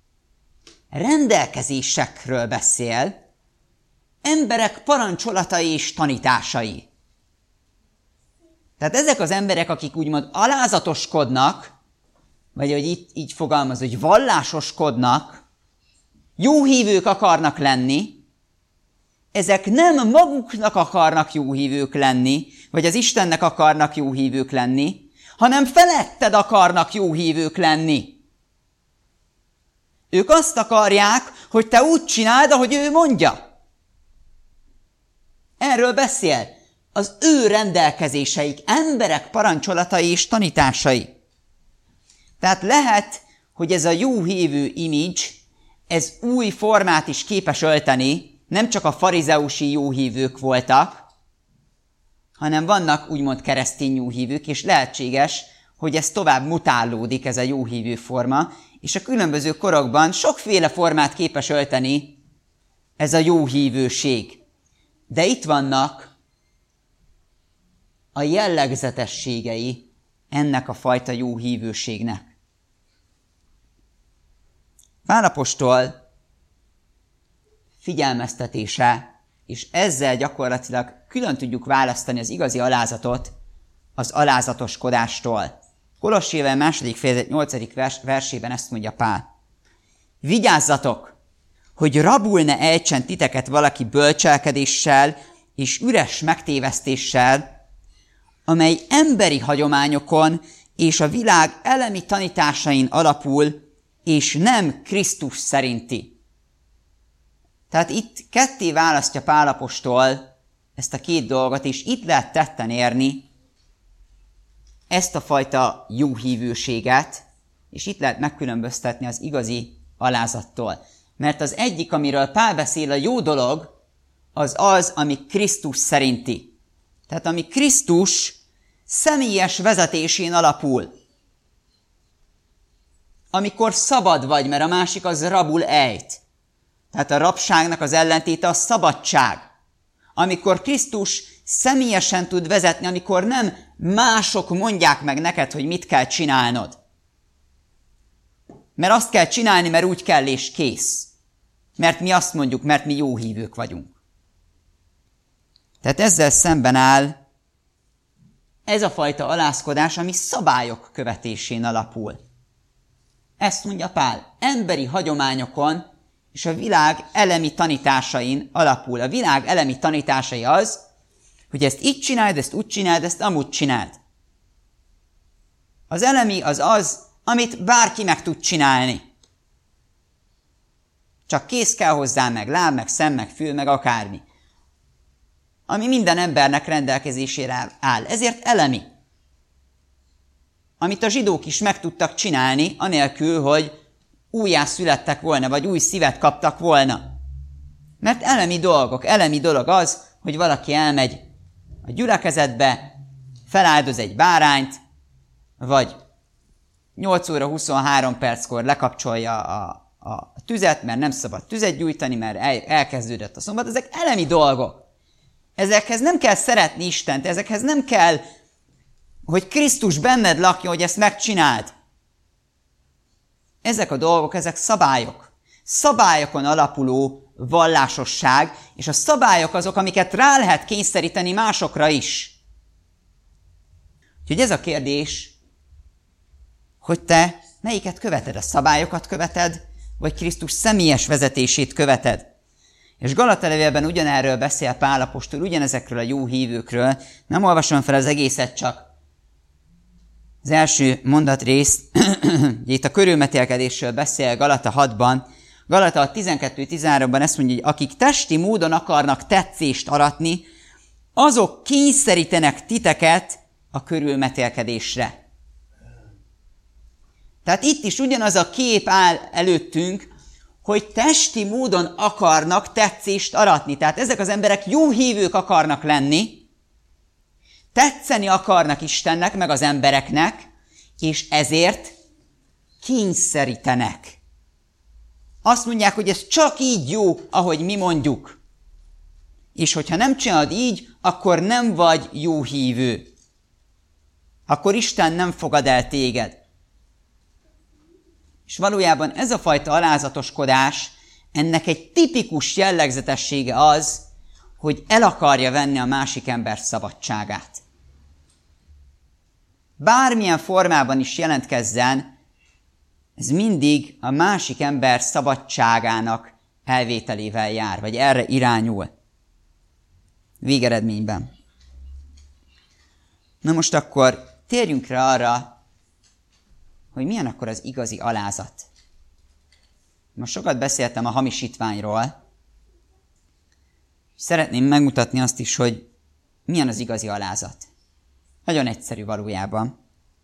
rendelkezésekről beszél, emberek parancsolatai és tanításai. Tehát ezek az emberek, akik úgymond alázatoskodnak, vagy hogy itt így fogalmaz, hogy vallásoskodnak, jó hívők akarnak lenni, ezek nem maguknak akarnak jó hívők lenni, vagy az Istennek akarnak jó hívők lenni, hanem feletted akarnak jó hívők lenni. Ők azt akarják, hogy te úgy csináld, ahogy ő mondja. Erről beszél. Az ő rendelkezéseik, emberek parancsolatai és tanításai. Tehát lehet, hogy ez a jó hívő image, ez új formát is képes ölteni, nem csak a farizeusi jóhívők voltak, hanem vannak úgymond keresztény jóhívők, és lehetséges, hogy ez tovább mutálódik, ez a jóhívő forma, és a különböző korokban sokféle formát képes ölteni ez a jó hívőség. De itt vannak a jellegzetességei ennek a fajta jó hívőségnek. Pál apostol figyelmeztetése, és ezzel gyakorlatilag külön tudjuk választani az igazi alázatot az alázatoskodástól. Kolossi levél második fejezet nyolcadik vers, versében ezt mondja Pál. Vigyázzatok, hogy rabul ne ejtsen titeket valaki bölcselkedéssel és üres megtévesztéssel, amely emberi hagyományokon és a világ elemi tanításain alapul, és nem Krisztus szerinti. Tehát itt ketté választja Pál apostol ezt a két dolgot, és itt lehet tetten érni ezt a fajta jó hívőséget, és itt lehet megkülönböztetni az igazi alázattól. Mert az egyik, amiről Pál beszél, a jó dolog, az az, ami Krisztus szerinti. Tehát ami Krisztus személyes vezetésén alapul. Amikor szabad vagy, mert a másik az rabul ejt. Tehát a rabságnak az ellentéte a szabadság. Amikor Krisztus személyesen tud vezetni, amikor nem mások mondják meg neked, hogy mit kell csinálnod. Mert azt kell csinálni, mert úgy kell, és kész. Mert mi azt mondjuk, mert mi jó hívők vagyunk. Tehát ezzel szemben áll ez a fajta alázkodás, ami szabályok követésén alapul. Ezt mondja Pál, emberi hagyományokon és a világ elemi tanításain alapul. A világ elemi tanításai az, hogy ezt így csináld, ezt úgy csináld, ezt amúgy csináld. Az elemi az az, amit bárki meg tud csinálni. Csak kéz kell hozzá, meg láb, meg szem, meg fül, meg akármi. Ami minden embernek rendelkezésére áll. Ezért elemi. Amit a zsidók is meg tudtak csinálni, anélkül, hogy újjászülettek volna, vagy új szívet kaptak volna. Mert elemi dolgok, elemi dolog az, hogy valaki elmegy a gyülekezetbe, feláldoz egy bárányt, vagy nyolc óra huszonhárom perckor lekapcsolja a, a tüzet, mert nem szabad tüzet gyújtani, mert el, elkezdődött a szombat. Ezek elemi dolgok. Ezekhez nem kell szeretni Istent, ezekhez nem kell, hogy Krisztus benned lakjon, hogy ezt megcsináld. Ezek a dolgok, ezek szabályok. Szabályokon alapuló vallásosság, és a szabályok azok, amiket rá lehet kényszeríteni másokra is. Úgyhogy ez a kérdés, hogy te melyiket követed? A szabályokat követed, vagy Krisztus személyes vezetését követed? És Galata levélben ugyanerről beszél Pál apostol, ugyanezekről a jó hívőkről. Nem olvasom fel az egészet, csak az első mondatrészt, itt a körülmetélkedésről beszél Galata hatban. Galata tizenkettő tizenháromban ezt mondja, hogy akik testi módon akarnak tetszést aratni, azok kényszerítenek titeket a körülmetélkedésre. Tehát itt is ugyanaz a kép áll előttünk, hogy testi módon akarnak tetszést aratni. Tehát ezek az emberek jó hívők akarnak lenni, tetszeni akarnak Istennek, meg az embereknek, és ezért kényszerítenek. Azt mondják, hogy ez csak így jó, ahogy mi mondjuk. És hogyha nem csinálod így, akkor nem vagy jó hívő. Akkor Isten nem fogad el téged. És valójában ez a fajta alázatoskodás, ennek egy tipikus jellegzetessége az, hogy el akarja venni a másik ember szabadságát. Bármilyen formában is jelentkezzen, ez mindig a másik ember szabadságának elvételével jár, vagy erre irányul. Végeredményben. Na most akkor térjünk rá arra, hogy milyen akkor az igazi alázat. Most sokat beszéltem a hamisítványról, és szeretném megmutatni azt is, hogy milyen az igazi alázat. Nagyon egyszerű valójában.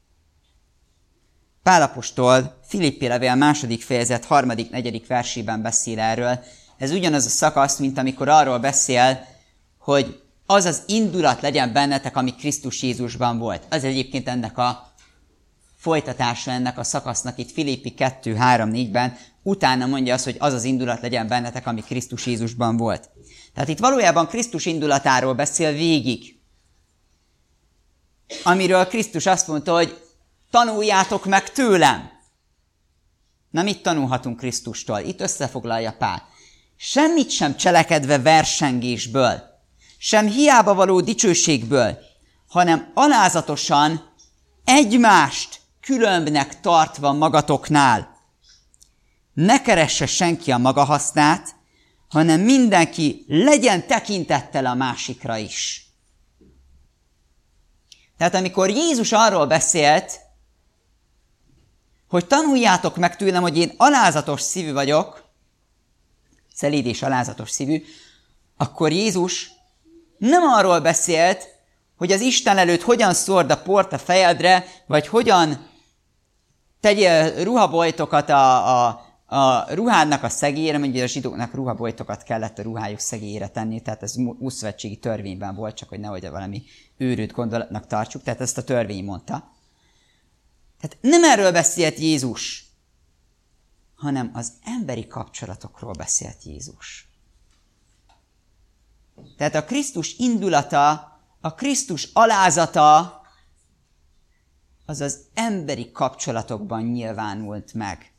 Pál apostol Filippi levél második fejezet harmadik, negyedik versében beszél erről. Ez ugyanaz a szakasz, mint amikor arról beszél, hogy az az indulat legyen bennetek, ami Krisztus Jézusban volt. Az egyébként ennek a folytatása ennek a szakasznak itt Filippi kettő három négyben, utána mondja azt, hogy az az indulat legyen bennetek, ami Krisztus Jézusban volt. Tehát itt valójában Krisztus indulatáról beszél végig. Amiről Krisztus azt mondta, hogy tanuljátok meg tőlem. Na, mit tanulhatunk Krisztustól? Itt összefoglalja Pál. Semmit sem cselekedve versengésből, sem hiába való dicsőségből, hanem alázatosan egymást különbnek tartva magatoknál. Ne keresse senki a maga hasznát, hanem mindenki legyen tekintettel a másikra is. Tehát amikor Jézus arról beszélt, hogy tanuljátok meg tőlem, hogy én alázatos szívű vagyok, szelíd és alázatos szívű, akkor Jézus nem arról beszélt, hogy az Isten előtt hogyan szórd a port a fejedre, vagy hogyan tegyél ruhabojtokat a, a, a ruhádnak a szegélyére, mondjuk a zsidóknak ruhabojtokat kellett a ruhájuk szegélyére tenni, tehát ez ószövetségi törvényben volt, csak hogy nehogy valami őrült gondolatnak tartsuk, tehát ezt a törvény mondta. Tehát nem erről beszélt Jézus, hanem az emberi kapcsolatokról beszélt Jézus. Tehát a Krisztus indulata, a Krisztus alázata az az emberi kapcsolatokban nyilvánult meg.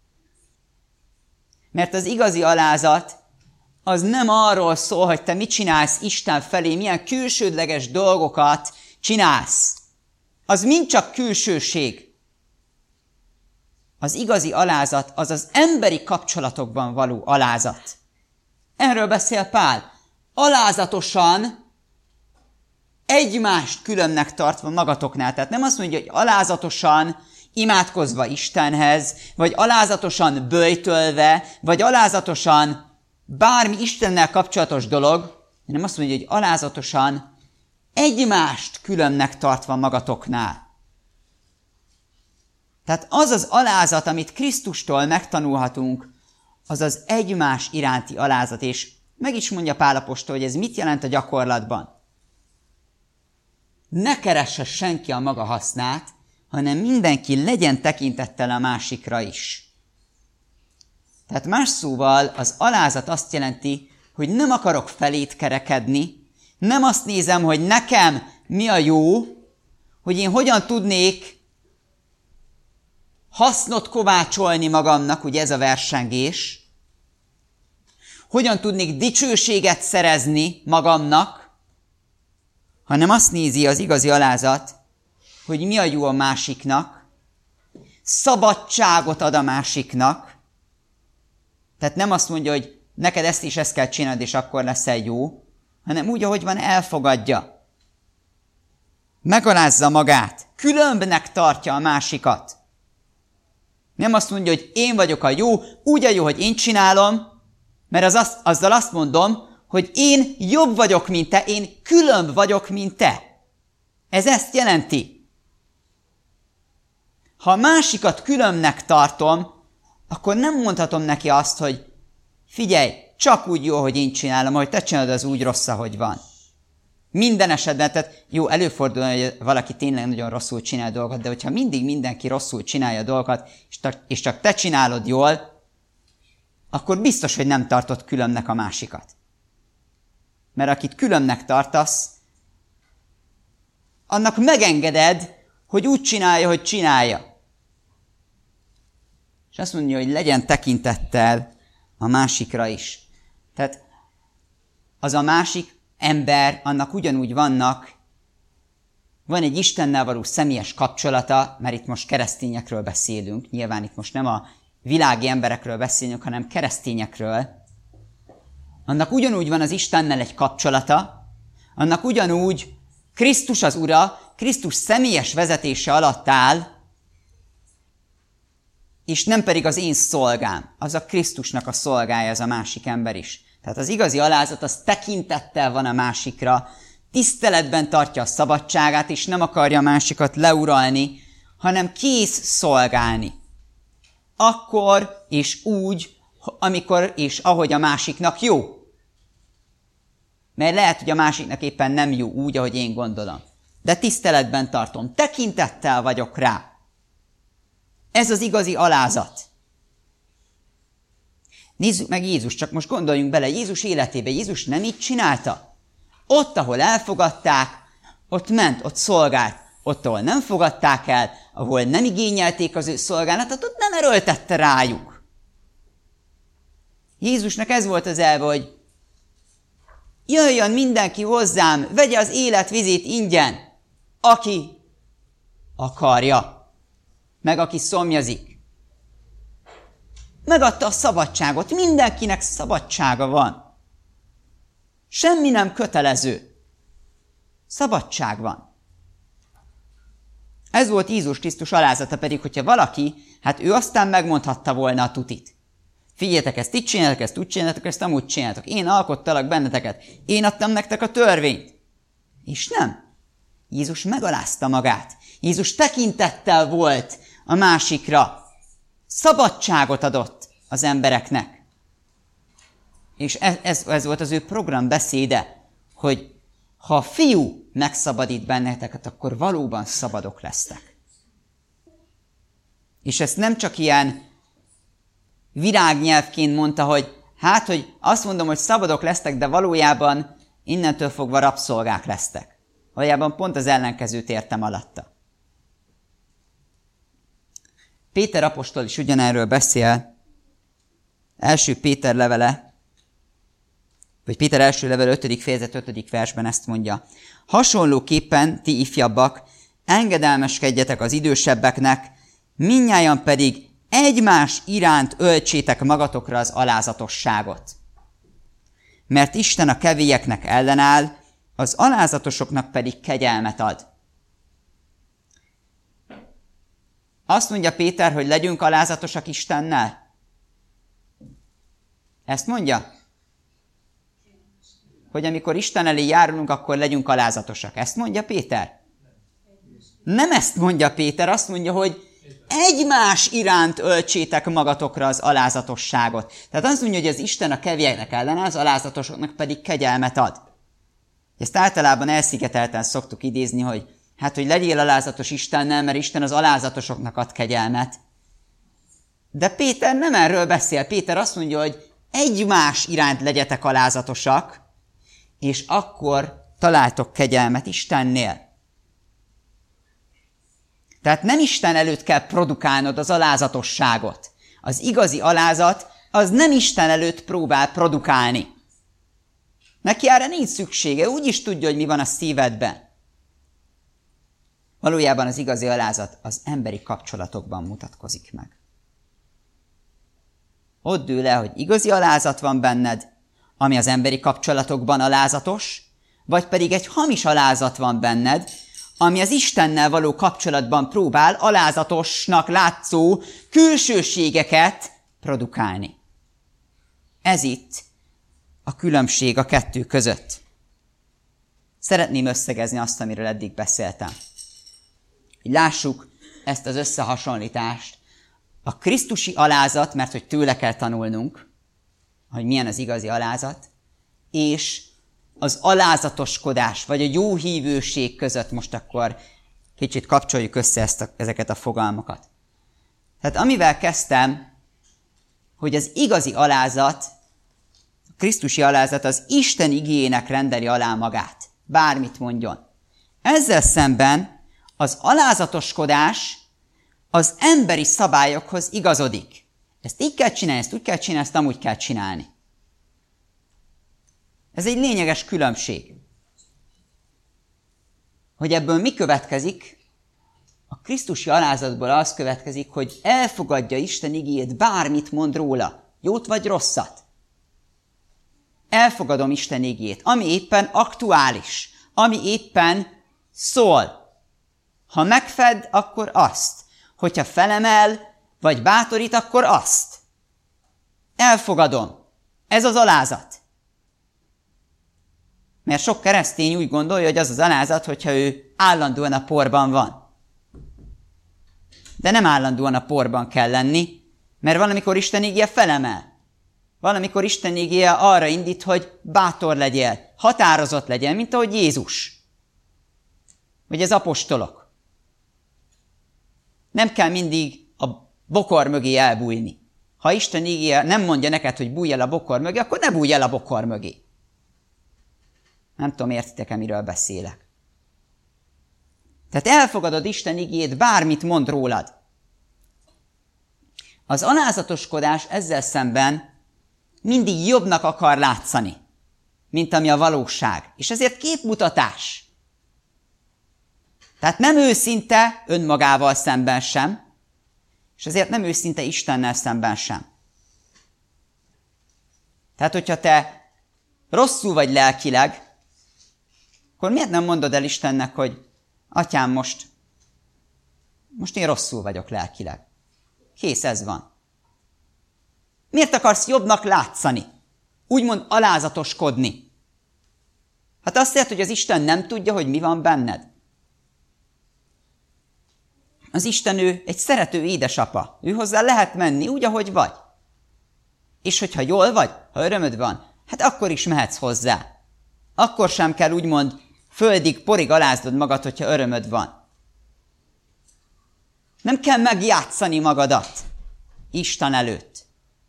Mert az igazi alázat az nem arról szól, hogy te mit csinálsz Isten felé, milyen külsődleges dolgokat csinálsz. Az mind csak külsőség. Az igazi alázat az az emberi kapcsolatokban való alázat. Erről beszél Pál. Alázatosan egymást különnek tartva magatoknál. Tehát nem azt mondja, hogy alázatosan imádkozva Istenhez, vagy alázatosan böjtölve, vagy alázatosan bármi Istennel kapcsolatos dolog, hanem azt mondja, hogy alázatosan egymást különnek tartva magatoknál. Tehát az az alázat, amit Krisztustól megtanulhatunk, az az egymás iránti alázat, és meg is mondja Pál apostol, hogy ez mit jelent a gyakorlatban. Ne keresse senki a maga hasznát, hanem mindenki legyen tekintettel a másikra is. Tehát más szóval az alázat azt jelenti, hogy nem akarok felét kerekedni, nem azt nézem, hogy nekem mi a jó, hogy én hogyan tudnék hasznot kovácsolni magamnak, ugye ez a versengés, hogyan tudnék dicsőséget szerezni magamnak, hanem azt nézi az igazi alázat, hogy mi a jó a másiknak, szabadságot ad a másiknak, tehát nem azt mondja, hogy neked ezt is ezt kell csinálni, és akkor leszel jó, hanem úgy, ahogy van, elfogadja. Megalázza magát, különbnek tartja a másikat. Nem azt mondja, hogy én vagyok a jó, úgy a jó, hogy én csinálom, mert az azt, azzal azt mondom, hogy én jobb vagyok, mint te, én különb vagyok, mint te. Ez ezt jelenti. Ha a másikat különbnek tartom, akkor nem mondhatom neki azt, hogy figyelj, csak úgy jó, hogy én csinálom, hogy te csinálod, az úgy rossz, ahogy van. Minden esetben, tehát jó, előfordul, hogy valaki tényleg nagyon rosszul csinál dolgokat, de hogyha mindig mindenki rosszul csinálja dolgokat, és csak te csinálod jól, akkor biztos, hogy nem tartod különbnek a másikat. Mert akit különbnek tartasz, annak megengeded, hogy úgy csinálja, hogy csinálja. És azt mondja, hogy legyen tekintettel a másikra is. Tehát az a másik ember, annak ugyanúgy vannak, van egy Istennel való személyes kapcsolata, mert itt most keresztényekről beszélünk, nyilván itt most nem a világi emberekről beszélünk, hanem keresztényekről. Annak ugyanúgy van az Istennel egy kapcsolata, annak ugyanúgy Krisztus az Ura, Krisztus személyes vezetése alatt áll, és nem pedig az én szolgám, az a Krisztusnak a szolgája, az a másik ember is. Tehát az igazi alázat az tekintettel van a másikra, tiszteletben tartja a szabadságát, és nem akarja a másikat leuralni, hanem kész szolgálni. Akkor és úgy, amikor és ahogy a másiknak jó. Mert lehet, hogy a másiknak éppen nem jó úgy, ahogy én gondolom. De tiszteletben tartom, tekintettel vagyok rá. Ez az igazi alázat. Nézzük meg Jézus, csak most gondoljunk bele Jézus életébe. Jézus nem így csinálta. Ott, ahol elfogadták, ott ment, ott szolgált. Ott, ahol nem fogadták el, ahol nem igényelték az ő szolgálatot, ott nem erőltette rájuk. Jézusnak ez volt az elve, hogy jöjjön mindenki hozzám, vegye az élet vizét ingyen, aki akarja, meg aki szomjazik. Megadta a szabadságot, mindenkinek szabadsága van. Semmi nem kötelező. Szabadság van. Ez volt Jézus Krisztus alázata, pedig, hogyha valaki, hát ő aztán megmondhatta volna a tutit. Figyeljetek, ezt így csináltok, ezt úgy csináltok, ezt amúgy csináltok. Én alkottalak benneteket. Én adtam nektek a törvényt. És nem. Jézus megalázta magát. Jézus tekintettel volt a másikra. Szabadságot adott az embereknek. És ez, ez, ez volt az ő program beszéde, hogy ha a fiú megszabadít benneteket, akkor valóban szabadok lesztek. És ezt nem csak ilyen virágnyelvként mondta, hogy hát, hogy azt mondom, hogy szabadok lesztek, de valójában innentől fogva rabszolgák lesztek. Valójában pont az ellenkezőt értem alatta. Péter apostol is ugyanerről beszél. Első Péter levele, vagy Péter első levele ötödik fejezet ötödik versben ezt mondja. Hasonlóképpen, ti ifjabbak, engedelmeskedjetek az idősebbeknek, mindnyájan pedig egymás iránt öltsétek magatokra az alázatosságot. Mert Isten a kevélyeknek ellenáll, az alázatosoknak pedig kegyelmet ad. Azt mondja Péter, hogy legyünk alázatosak Istennel? Ezt mondja? Hogy amikor Isten elé járulunk, akkor legyünk alázatosak. Ezt mondja Péter? Nem ezt mondja Péter, azt mondja, hogy egymás iránt öltsétek magatokra az alázatosságot. Tehát azt mondja, hogy az Isten a kevélyeknek ellenáll, az alázatosoknak pedig kegyelmet ad. Ezt általában elszigetelten szoktuk idézni, hogy hát, hogy legyél alázatos Istennel, mert Isten az alázatosoknak ad kegyelmet. De Péter nem erről beszél. Péter azt mondja, hogy egymás iránt legyetek alázatosak, és akkor találtok kegyelmet Istennél. Tehát nem Isten előtt kell produkálnod az alázatosságot. Az igazi alázat, az nem Isten előtt próbál produkálni. Neki erre nincs szüksége, úgy is tudja, hogy mi van a szívedben. Valójában az igazi alázat az emberi kapcsolatokban mutatkozik meg. Ott dől le, hogy igazi alázat van benned, ami az emberi kapcsolatokban alázatos, vagy pedig egy hamis alázat van benned, ami az Istennel való kapcsolatban próbál alázatosnak látszó külsőségeket produkálni. Ez itt a különbség a kettő között. Szeretném összegezni azt, amiről eddig beszéltem. Lássuk ezt az összehasonlítást. A krisztusi alázat, mert hogy tőle kell tanulnunk, hogy milyen az igazi alázat, és az alázatoskodás, vagy a jó hívőség között most akkor kicsit kapcsoljuk össze ezt a, ezeket a fogalmakat. Tehát amivel kezdtem, hogy az igazi alázat, a krisztusi alázat az Isten igéjének rendeli alá magát. Bármit mondjon. Ezzel szemben az alázatoskodás az emberi szabályokhoz igazodik. Ezt így kell csinálni, ezt úgy kell csinálni, ezt amúgy kell csinálni. Ez egy lényeges különbség. Hogy ebből mi következik? A krisztusi alázatból az következik, hogy elfogadja Isten igéjét, bármit mond róla, jót vagy rosszat. Elfogadom Isten igéjét, ami éppen aktuális, ami éppen szól. Ha megfed, akkor azt. Hogyha felemel, vagy bátorít, akkor azt. Elfogadom. Ez az alázat. Mert sok keresztény úgy gondolja, hogy az az alázat, hogyha ő állandóan a porban van. De nem állandóan a porban kell lenni, mert valamikor Isten igéje felemel. Valamikor Isten igéje arra indít, hogy bátor legyél, határozott legyen, mint ahogy Jézus. Vagy az apostolok. Nem kell mindig a bokor mögé elbújni. Ha Isten ígéje nem mondja neked, hogy bújj el a bokor mögé, akkor ne bújj el a bokor mögé. Nem tudom, értitek-e, miről beszélek. Tehát elfogadod Isten igéjét, bármit mond rólad. Az alázatoskodás ezzel szemben mindig jobbnak akar látszani, mint ami a valóság. És ezért képmutatás. Tehát nem őszinte önmagával szemben sem, és ezért nem őszinte Istennel szemben sem. Tehát, hogyha te rosszul vagy lelkileg, akkor miért nem mondod el Istennek, hogy Atyám, most, most én rosszul vagyok lelkileg. Kész, ez van. Miért akarsz jobbnak látszani? Úgymond alázatoskodni. Hát azt jelenti, hogy az Isten nem tudja, hogy mi van benned. Az Isten ő egy szerető édesapa. Ő hozzá lehet menni úgy, ahogy vagy. És hogyha jól vagy, ha örömöd van, hát akkor is mehetsz hozzá. Akkor sem kell úgymond földig, porig aláznod magad, hogyha örömöd van. Nem kell megjátszani magadat Isten előtt.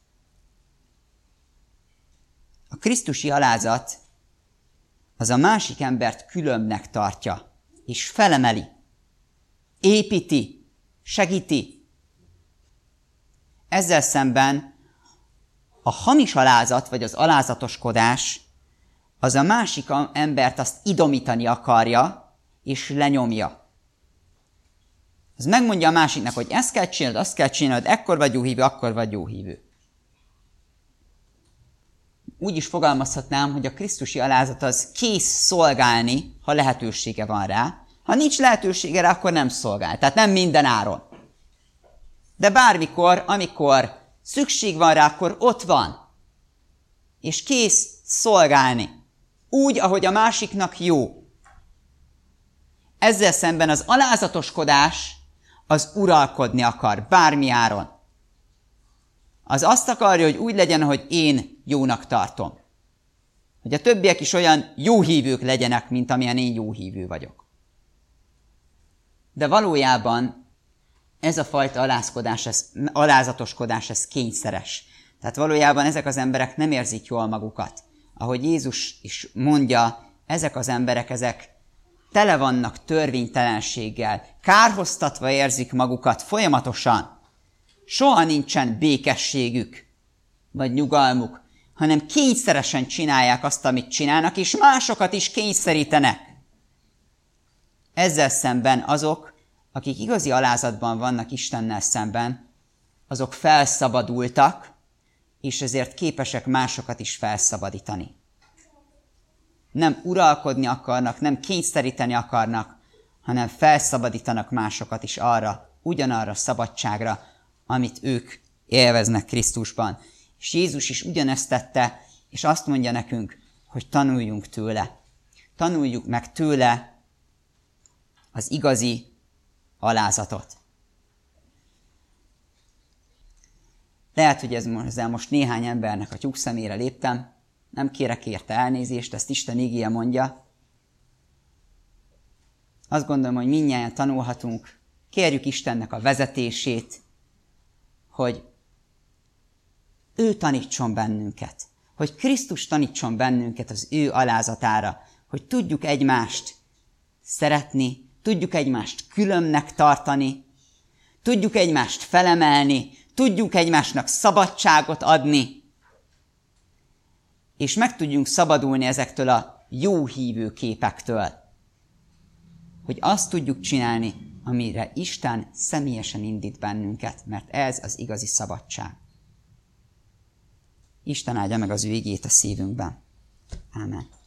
A krisztusi alázat az a másik embert különbnek tartja, és felemeli, építi, segíti. Ezzel szemben a hamis alázat, vagy az alázatoskodás az a másik embert azt idomítani akarja, és lenyomja. Az megmondja a másiknak, hogy ezt kell csinálod, azt kell csinálod, ekkor vagy jó hívő, akkor vagy jó hívő. Úgy is fogalmazhatnám, hogy a krisztusi alázat az kész szolgálni, ha lehetősége van rá. Ha nincs lehetősége rá, akkor nem szolgál. Tehát nem minden áron. De bármikor, amikor szükség van rá, akkor ott van. És kész szolgálni. Úgy, ahogy a másiknak jó. Ezzel szemben az alázatoskodás az uralkodni akar, bármi áron. Az azt akarja, hogy úgy legyen, hogy én jónak tartom. Hogy a többiek is olyan jó hívők legyenek, mint amilyen én jó hívő vagyok. De valójában ez a fajta alázkodás, ez, alázatoskodás, ez kényszeres. Tehát valójában ezek az emberek nem érzik jól magukat. Ahogy Jézus is mondja, ezek az emberek, ezek tele vannak törvénytelenséggel, kárhoztatva érzik magukat folyamatosan. Soha nincsen békességük, vagy nyugalmuk, hanem kényszeresen csinálják azt, amit csinálnak, és másokat is kényszerítenek. Ezzel szemben azok, akik igazi alázatban vannak Istennel szemben, azok felszabadultak, és ezért képesek másokat is felszabadítani. Nem uralkodni akarnak, nem kényszeríteni akarnak, hanem felszabadítanak másokat is arra, ugyanarra a szabadságra, amit ők élveznek Krisztusban. És Jézus is ugyanezt tette, és azt mondja nekünk, hogy tanuljunk tőle. Tanuljuk meg tőle az igazi alázatot. Lehet, hogy ez, ezzel most néhány embernek a tyúk szemére léptem, nem kérek érte elnézést, ezt Isten igéje mondja. Azt gondolom, hogy mindnyájan tanulhatunk, kérjük Istennek a vezetését, hogy ő tanítson bennünket, hogy Krisztus tanítson bennünket az ő alázatára, hogy tudjuk egymást szeretni, tudjuk egymást különnek tartani, tudjuk egymást felemelni, tudjuk egymásnak szabadságot adni, és meg tudjunk szabadulni ezektől a jó hívő képektől, hogy azt tudjuk csinálni, amire Isten személyesen indít bennünket, mert ez az igazi szabadság. Isten áldja meg az ő igét a szívünkben. Ámen.